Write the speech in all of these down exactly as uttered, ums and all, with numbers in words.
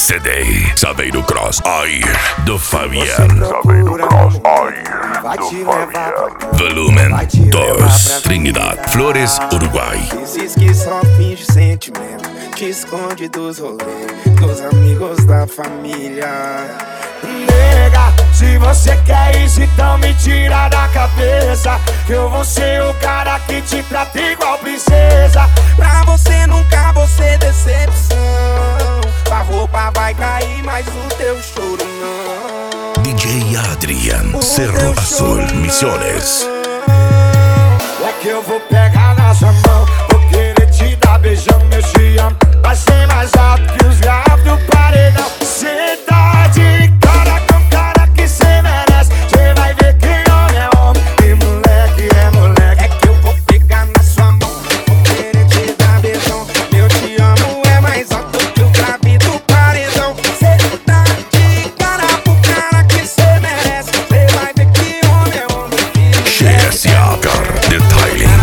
C D Saveiro Cross Air do Fabiano. Saveiro Cross Air do Fabiano. Volumen dois, Trinidad, Flores, Uruguai. Esses que só finge sentimento, te esconde dos rolês, dos amigos da família. Nega, se você quer isso, então me tira da cabeça que eu vou ser o cara que te trata igual princesa. Pra você nunca vou ser decepção. A roupa vai cair, mas o teu choro não. D J Adrian, Cerro Azul, Misiones. É que eu vou pegar na sua mão, vou querer te dar beijão, meu te amo. Vai ser mais alto que os graves do paredão. Cê tá de cara com cara que cê merece. Cê vai ver que homem é homem e moleque é moleque. É que eu vou pegar na sua mão, vou querer te dar beijão. Meu te amo é mais alto que o grave do paredão. Cê tá de cara com cara que cê merece. Cê vai ver que homem é homem e moleque. G S A Car Detailing.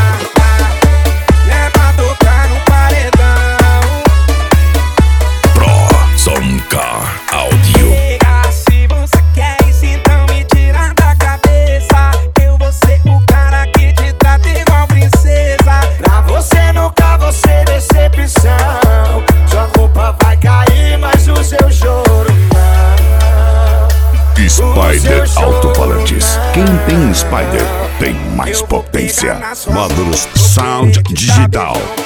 É pra tocar no paredão. Pro Som Car Audio. Nega, se você quer isso, então me tira da cabeça. Eu vou ser o cara que te trata igual princesa. Pra você nunca vou ser decepção. Sua roupa vai cair, mas o seu choro não. Spider Alto-Falantes. Quem tem Spider tem mais potência. Módulos Sound Digital.